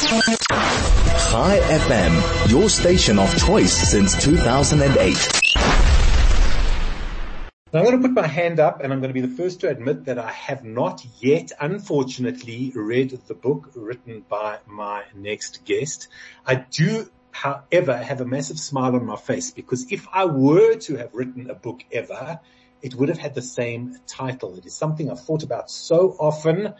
Chai FM, your station of choice since 2008. Now I'm going to put my hand up and I'm going to be the first to admit that I have not yet, unfortunately, read the book written by my next guest. I do, however, have a massive smile on my face because if I were to have written a book ever, it would have had the same title. It is something I've thought about so often.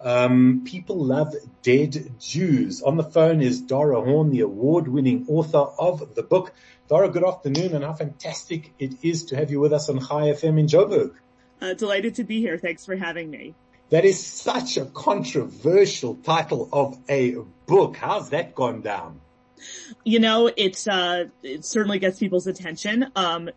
People love dead Jews. On the phone is Dara Horn, the award-winning author of the book. Dara, good afternoon, and how fantastic it is to have you with us on Chai FM in Joburg. Delighted to be here. Thanks for having me. That is such a controversial title of a book. How's that gone down? You know, it certainly gets people's attention.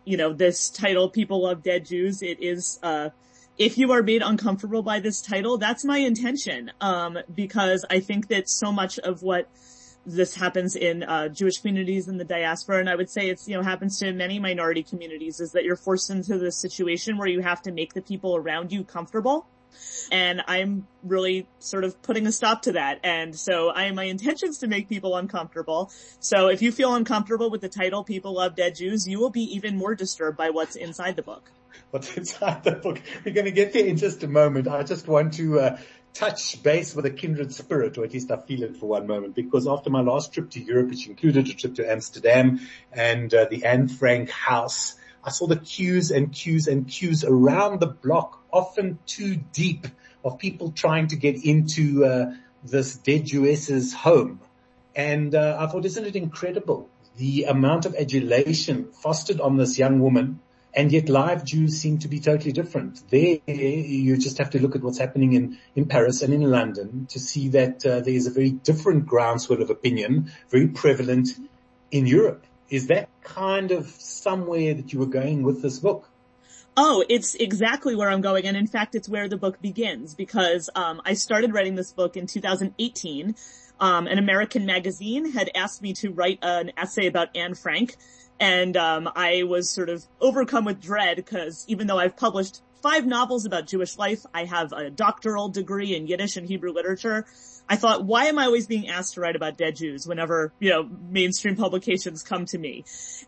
This title, People Love Dead Jews, it is, if you are made uncomfortable by this title, that's my intention. Because I think that so much of what this happens in, Jewish communities in the diaspora, and I would say it's, happens to many minority communities, is that you're forced into this situation where you have to make the people around you comfortable. And I'm really sort of putting a stop to that. And so my intention is to make people uncomfortable. So if you feel uncomfortable with the title, People Love Dead Jews, you will be even more disturbed by what's inside the book. What's inside the book? We're going to get there in just a moment. I just want to touch base with a kindred spirit, or at least I feel it for one moment, because after my last trip to Europe, which included a trip to Amsterdam and the Anne Frank house, I saw the queues and queues and queues around the block, often too deep, of people trying to get into this dead Jewess's home. And I thought, isn't it incredible, the amount of adulation fostered on this young woman, and yet live Jews seem to be totally different. There, you just have to look at what's happening in Paris and in London to see that there is a very different groundswell of opinion, very prevalent in Europe. Is that kind of somewhere that you were going with this book? Oh, it's exactly where I'm going. And in fact, it's where the book begins because, I started writing this book in 2018. An American magazine had asked me to write an essay about Anne Frank. And, I was sort of overcome with dread because even though I've published 5 novels about Jewish life, I have a doctoral degree in Yiddish and Hebrew literature. I thought, why am I always being asked to write about dead Jews whenever, mainstream publications come to me?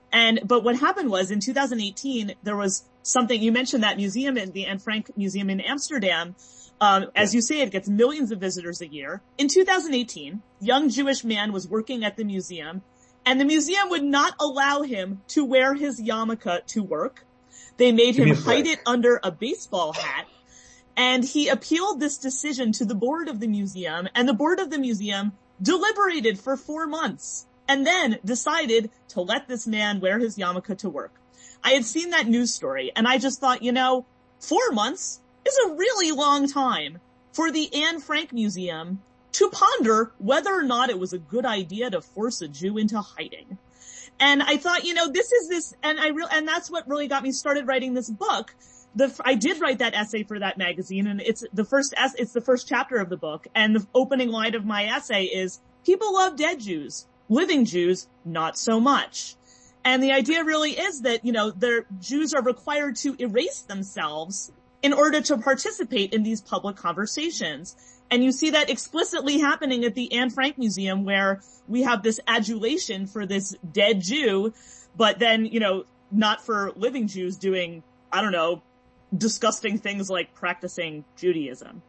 But what happened was in 2018, there was something, you mentioned that museum in the Anne Frank Museum in Amsterdam. As you say, it gets millions of visitors a year. In 2018, young Jewish man was working at the museum and the museum would not allow him to wear his yarmulke to work. They made him hide it under a baseball hat. And he appealed this decision to the board of the museum, and the board of the museum deliberated for 4 months and then decided to let this man wear his yarmulke to work. I had seen that news story and I just thought, 4 months is a really long time for the Anne Frank Museum to ponder whether or not it was a good idea to force a Jew into hiding. And I thought, and that's what really got me started writing this book. I did write that essay for that magazine, and it's the first chapter of the book, and the opening line of my essay is, people love dead Jews, living Jews, not so much. And the idea really is that, their Jews are required to erase themselves in order to participate in these public conversations. And you see that explicitly happening at the Anne Frank Museum, where we have this adulation for this dead Jew, but then, not for living Jews doing, disgusting things like practicing Judaism.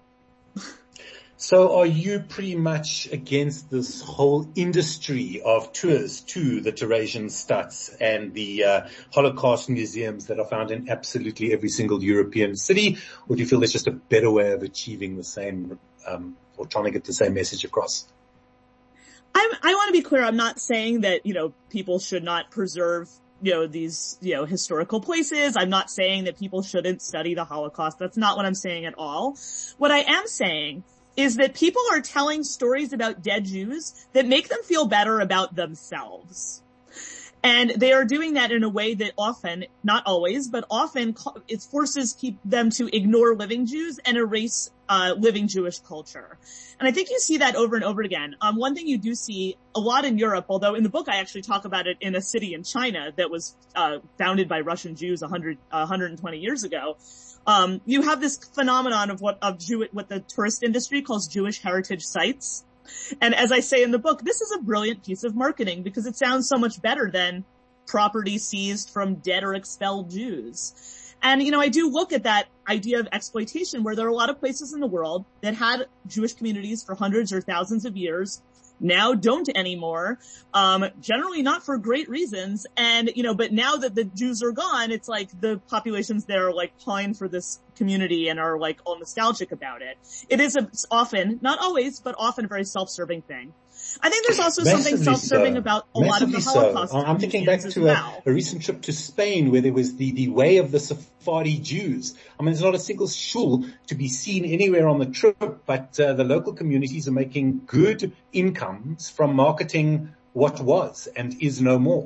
So are you pretty much against this whole industry of tours to the Theresian Stutz and the Holocaust museums that are found in absolutely every single European city? Or do you feel there's just a better way of achieving the same, or trying to get the same message across? I want to be clear. I'm not saying that, people should not preserve these, historical places. I'm not saying that people shouldn't study the Holocaust. That's not what I'm saying at all. What I am saying is that people are telling stories about dead Jews that make them feel better about themselves. And they are doing that in a way that often, not always, but often it forces them to ignore living Jews and erase living Jewish culture. And I think you see that over and over again. One thing you do see a lot in Europe, although in the book I actually talk about it in a city in China that was founded by Russian Jews 120 years ago. You have this phenomenon of what the tourist industry calls Jewish heritage sites. And as I say in the book, this is a brilliant piece of marketing because it sounds so much better than property seized from dead or expelled Jews. And, I do look at that idea of exploitation where there are a lot of places in the world that had Jewish communities for hundreds or thousands of years, now don't anymore, generally not for great reasons. And, but now that the Jews are gone, it's like the populations there are like pine for this community and are like all nostalgic about it. It is often, not always, but often a very self-serving thing. I think there's also something self-serving about a lot of the Holocaust. I'm thinking back to a recent trip to Spain where there was the way of the Sephardi Jews. I mean, there's not a single shul to be seen anywhere on the trip, but the local communities are making good incomes from marketing what was and is no more.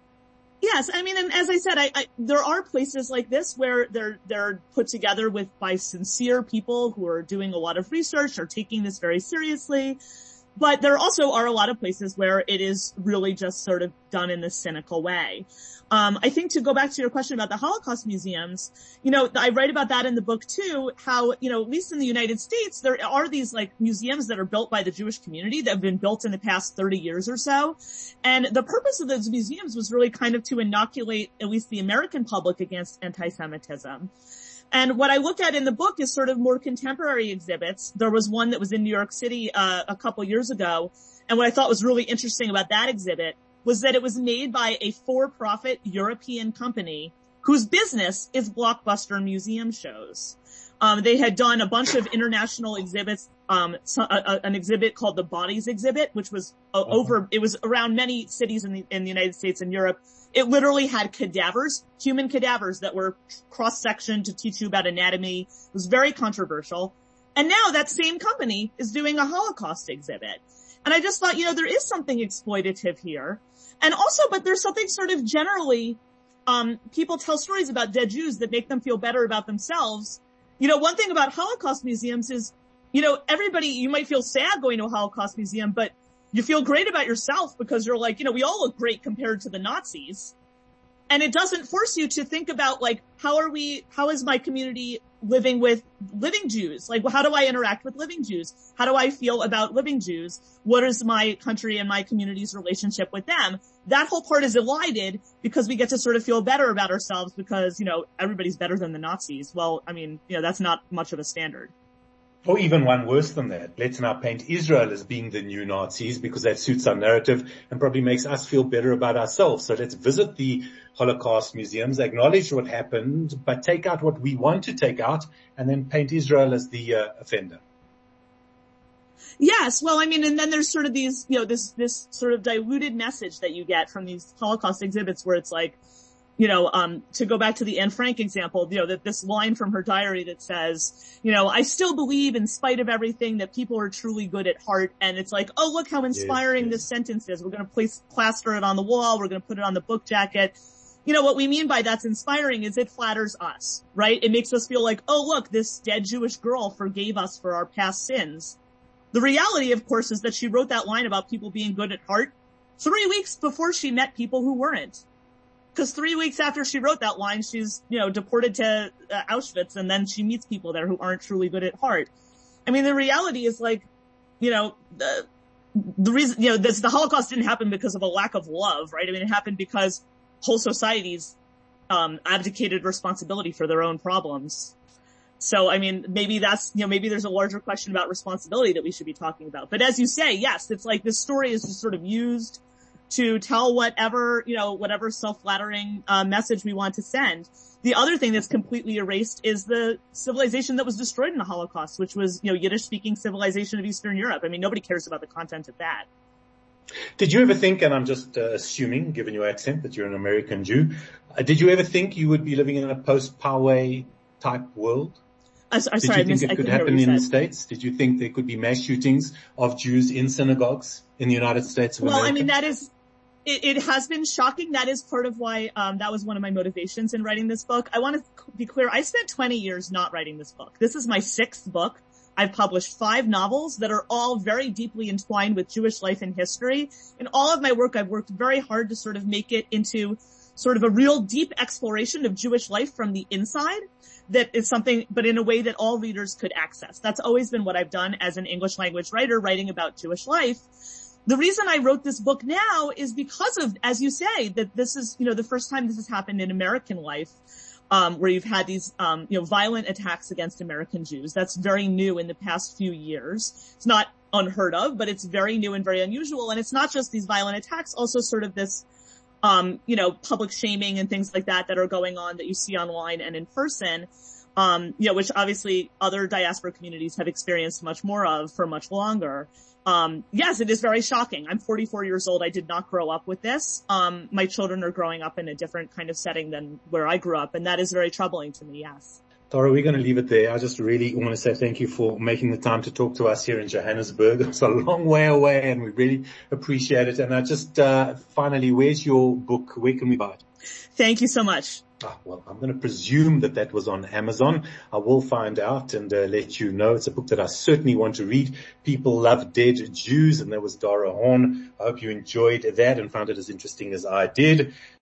Yes, I mean, and as I said, there are places like this where they're put together by sincere people who are doing a lot of research, are taking this very seriously. But there also are a lot of places where it is really just sort of done in this cynical way. I think to go back to your question about the Holocaust museums, I write about that in the book too, how, at least in the United States, there are these like museums that are built by the Jewish community that have been built in the past 30 years or so. And the purpose of those museums was really kind of to inoculate at least the American public against anti-Semitism. And what I looked at in the book is sort of more contemporary exhibits. There was one that was in New York City a couple years ago. And what I thought was really interesting about that exhibit was that it was made by a for-profit European company whose business is blockbuster museum shows. They had done a bunch of international exhibits, an exhibit called the Bodies Exhibit, which was it was around many cities in the United States and Europe. It literally had cadavers, human cadavers that were cross-sectioned to teach you about anatomy. It was very controversial. And now that same company is doing a Holocaust exhibit. And I just thought, there is something exploitative here. And also, but there's something sort of generally, people tell stories about dead Jews that make them feel better about themselves. One thing about Holocaust museums is, everybody, you might feel sad going to a Holocaust museum, but you feel great about yourself because you're like, we all look great compared to the Nazis. And it doesn't force you to think about like, how is my community living with living Jews? Like, how do I interact with living Jews? How do I feel about living Jews? What is my country and my community's relationship with them? That whole part is elided because we get to sort of feel better about ourselves because, everybody's better than the Nazis. Well, I mean, that's not much of a standard. Or even one worse than that. Let's now paint Israel as being the new Nazis because that suits our narrative and probably makes us feel better about ourselves. So let's visit the Holocaust museums, acknowledge what happened, but take out what we want to take out and then paint Israel as the offender. Yes. Well, I mean, and then there's sort of these, this sort of diluted message that you get from these Holocaust exhibits where it's like, to go back to the Anne Frank example, that this line from her diary that says, I still believe in spite of everything that people are truly good at heart. And it's like, oh, look how inspiring this sentence is. We're going to plaster it on the wall. We're going to put it on the book jacket. What we mean by that's inspiring is it flatters us, right? It makes us feel like, oh, look, this dead Jewish girl forgave us for our past sins. The reality, of course, is that she wrote that line about people being good at heart 3 weeks before she met people who weren't. Because 3 weeks after she wrote that line, she's, deported to Auschwitz, and then she meets people there who aren't truly good at heart. I mean, the reality is like, the reason, the Holocaust didn't happen because of a lack of love, right? I mean, it happened because whole societies, abdicated responsibility for their own problems. So, I mean, maybe maybe there's a larger question about responsibility that we should be talking about. But as you say, yes, it's like this story is just sort of used to tell whatever self-flattering message we want to send. The other thing that's completely erased is the civilization that was destroyed in the Holocaust, which was, Yiddish-speaking civilization of Eastern Europe. I mean, nobody cares about the content of that. Did you ever think, and I'm just assuming, given your accent, that you're an American Jew, did you ever think you would be living in a post-Poway type world? Sorry, did you think it could happen in the States? Did you think there could be mass shootings of Jews in synagogues in the United States of America? Well, I mean, it has been shocking. That is part of why, that was one of my motivations in writing this book. I want to be clear. I spent 20 years not writing this book. This is my 6th book. I've published 5 novels that are all very deeply entwined with Jewish life and history. In all of my work, I've worked very hard to sort of make it into sort of a real deep exploration of Jewish life from the inside that is something, but in a way that all readers could access. That's always been what I've done as an English language writer writing about Jewish life. The reason I wrote this book now is because of, as you say, that this is, the first time this has happened in American life, where you've had these, violent attacks against American Jews. That's very new in the past few years. It's not unheard of, but it's very new and very unusual. And it's not just these violent attacks, also sort of this, public shaming and things like that are going on that you see online and in person, which obviously other diaspora communities have experienced much more of for much longer. Yes, it is very shocking. I'm 44 years old. I did not grow up with this. My children are growing up in a different kind of setting than where I grew up, and that is very troubling to me, yes. Dara, we're going to leave it there. I just really want to say thank you for making the time to talk to us here in Johannesburg. It's a long way away, and we really appreciate it. And I just, finally, where's your book? Where can we buy it? Thank you so much. Well, I'm going to presume that was on Amazon. I will find out and let you know. It's a book that I certainly want to read. People Love Dead Jews, and that was Dara Horn. I hope you enjoyed that and found it as interesting as I did.